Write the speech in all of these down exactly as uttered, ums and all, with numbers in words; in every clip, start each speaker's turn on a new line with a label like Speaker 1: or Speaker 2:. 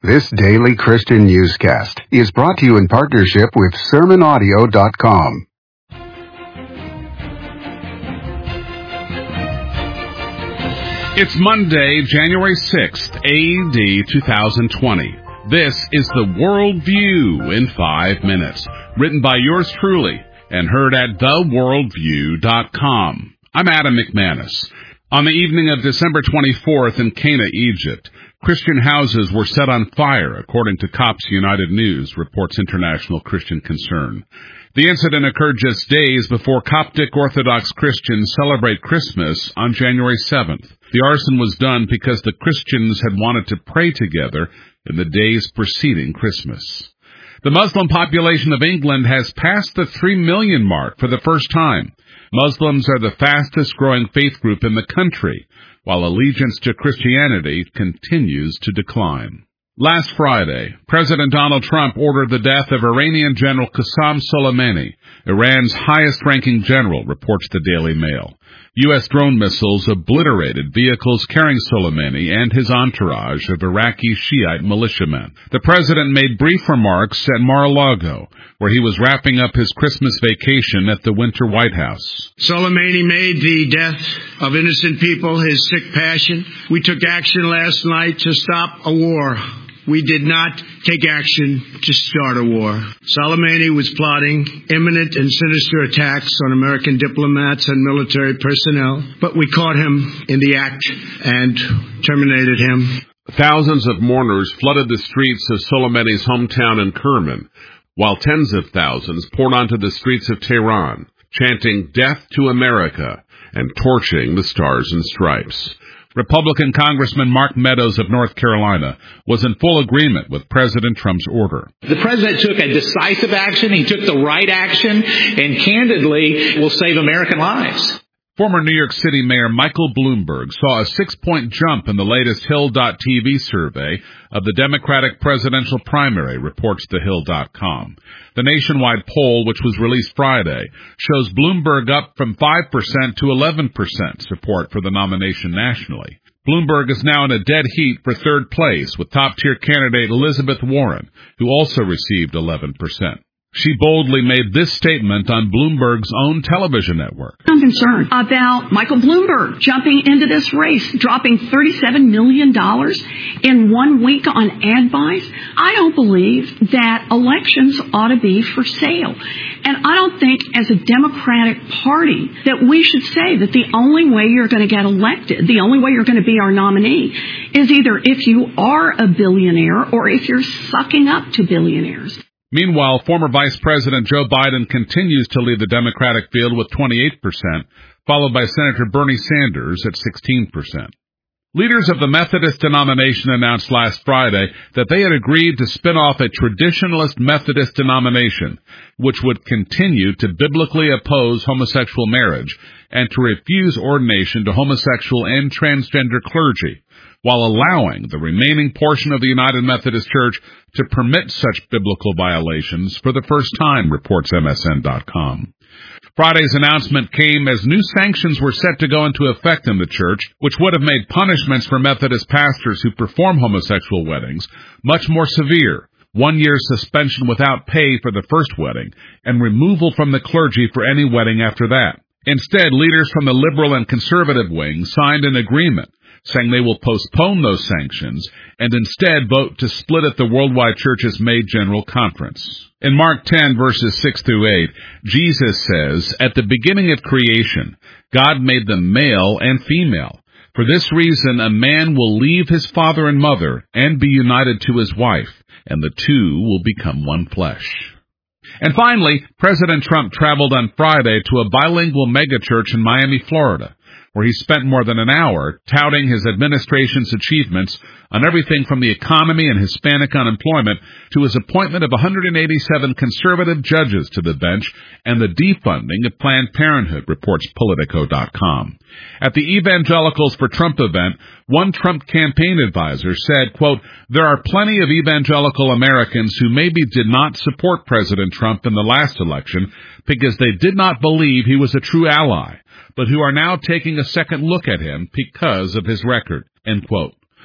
Speaker 1: This daily Christian newscast is brought to you in partnership with sermon audio dot com.
Speaker 2: It's Monday, January sixth, A D two thousand twenty. This is the World View in five minutes, written by yours truly and heard at the world view dot com. I'm Adam McManus. On the evening of December twenty-fourth in Cana, Egypt, Christian houses were set on fire, according to Cops United News, reports International Christian Concern. The incident occurred just days before Coptic Orthodox Christians celebrate Christmas on January seventh. The arson was done because the Christians had wanted to pray together in the days preceding Christmas. The Muslim population of England has passed the three million mark for the first time. Muslims are the fastest-growing faith group in the country, while allegiance to Christianity continues to decline. Last Friday, President Donald Trump ordered the death of Iranian General Qasem Soleimani, Iran's highest-ranking general, reports the Daily Mail. U S drone missiles obliterated vehicles carrying Soleimani and his entourage of Iraqi Shiite militiamen. The president made brief remarks at Mar-a-Lago, where he was wrapping up his Christmas vacation at the Winter White House.
Speaker 3: Soleimani made the death of innocent people his sick passion. We took action last night to stop a war. We did not take action to start a war. Soleimani was plotting imminent and sinister attacks on American diplomats and military personnel, but we caught him in the act and terminated him.
Speaker 2: Thousands of mourners flooded the streets of Soleimani's hometown in Kerman, while tens of thousands poured onto the streets of Tehran, chanting "Death to America" and torching the Stars and Stripes. Republican Congressman Mark Meadows of North Carolina was in full agreement with President Trump's order.
Speaker 4: The president took a decisive action. He took the right action, and candidly will save American lives.
Speaker 2: Former New York City Mayor Michael Bloomberg saw a six-point jump in the latest Hill dot T V survey of the Democratic presidential primary, reports the Hill dot com. The nationwide poll, which was released Friday, shows Bloomberg up from five percent to eleven percent support for the nomination nationally. Bloomberg is now in a dead heat for third place with top-tier candidate Elizabeth Warren, who also received eleven percent. She boldly made this statement on Bloomberg's own television network.
Speaker 5: I'm concerned about Michael Bloomberg jumping into this race, dropping thirty-seven million dollars in one week on ad buys. I don't believe that elections ought to be for sale. And I don't think as a Democratic Party that we should say that the only way you're going to get elected, the only way you're going to be our nominee, is either if you are a billionaire or if you're sucking up to billionaires.
Speaker 2: Meanwhile, former Vice President Joe Biden continues to lead the Democratic field with twenty-eight percent, followed by Senator Bernie Sanders at sixteen percent. Leaders of the Methodist denomination announced last Friday that they had agreed to spin off a traditionalist Methodist denomination, which would continue to biblically oppose homosexual marriage and to refuse ordination to homosexual and transgender clergy, while allowing the remaining portion of the United Methodist Church to permit such biblical violations for the first time, reports M S N dot com. Friday's announcement came as new sanctions were set to go into effect in the church, which would have made punishments for Methodist pastors who perform homosexual weddings much more severe. One year suspension without pay for the first wedding, and removal from the clergy for any wedding after that. Instead, leaders from the liberal and conservative wing signed an agreement saying they will postpone those sanctions and instead vote to split at the Worldwide Church's May General Conference. In Mark ten, verses six through eight, Jesus says, "At the beginning of creation, God made them male and female. For this reason, a man will leave his father and mother and be united to his wife, and the two will become one flesh." And finally, President Trump traveled on Friday to a bilingual megachurch in Miami, Florida, where he spent more than an hour touting his administration's achievements on everything from the economy and Hispanic unemployment to his appointment of one hundred eighty-seven conservative judges to the bench and the defunding of Planned Parenthood, reports Politico dot com. At the Evangelicals for Trump event, one Trump campaign advisor said, quote, "There are plenty of evangelical Americans who maybe did not support President Trump in the last election because they did not believe he was a true ally, but who are now taking a second look at him because of his record," end quote.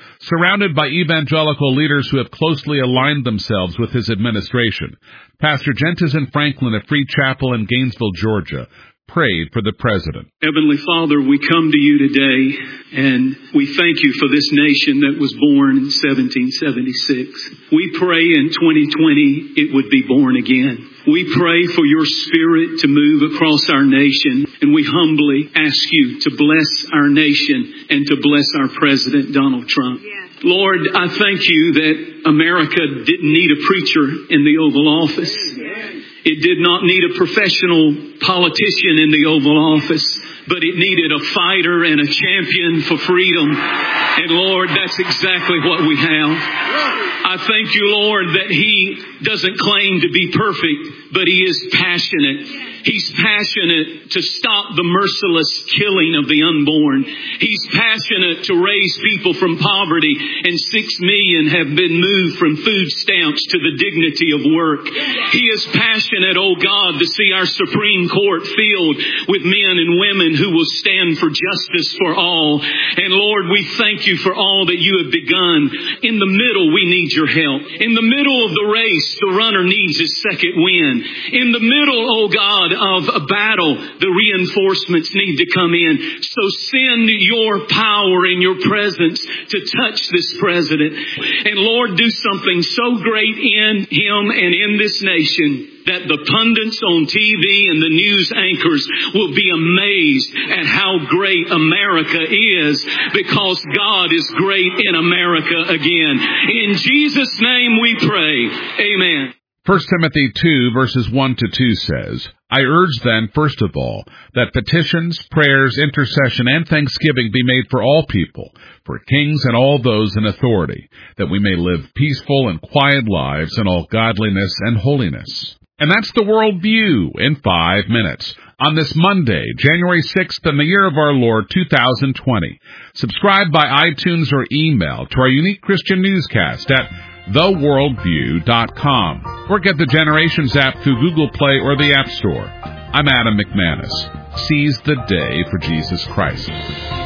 Speaker 2: surrounded by evangelical leaders who have closely aligned themselves with his administration. Pastor Jentizen Franklin at Free Chapel in Gainesville, Georgia, prayed for the president.
Speaker 6: Heavenly Father, we come to you today, and we thank you for this nation that was born in seventeen seventy-six. We pray in twenty twenty it would be born again. We pray for your Spirit to move across our nation, and we humbly ask you to bless our nation and to bless our President, Donald Trump. Yes. Lord, I thank you that America didn't need a preacher in the Oval Office. Yes. It did not need a professional politician in the Oval Office, but it needed a fighter and a champion for freedom. And Lord, that's exactly what we have. I thank you, Lord, that he doesn't claim to be perfect, but he is passionate. He's passionate to stop the merciless killing of the unborn. He's passionate to raise people from poverty, and six million have been moved from food stamps to the dignity of work. He is passionate, oh God, to see our Supreme Court filled with men and women who will stand for justice for all. And Lord, we thank you for all that you have begun. In the middle, we need your help. In the middle of the race, the runner needs his second wind. In the middle, oh God, of a battle, the reinforcements need to come in. So send your power and your presence to touch this president. And Lord, do something so great in him and in this nation that the pundits on T V and the news anchors will be amazed at how great America is, because God is great in America again. In Jesus' name we pray. Amen.
Speaker 2: First Timothy two, verses one to two says, I urge then, first of all, that petitions, prayers, intercession, and thanksgiving be made for all people, for kings and all those in authority, that we may live peaceful and quiet lives in all godliness and holiness. And that's the World View in five minutes. On this Monday, January sixth, in the year of our Lord, two thousand twenty. Subscribe by iTunes or email to our unique Christian newscast at the worldview dot com, or get the Generations app through Google Play or the App Store. I'm Adam McManus. Seize the day for Jesus Christ.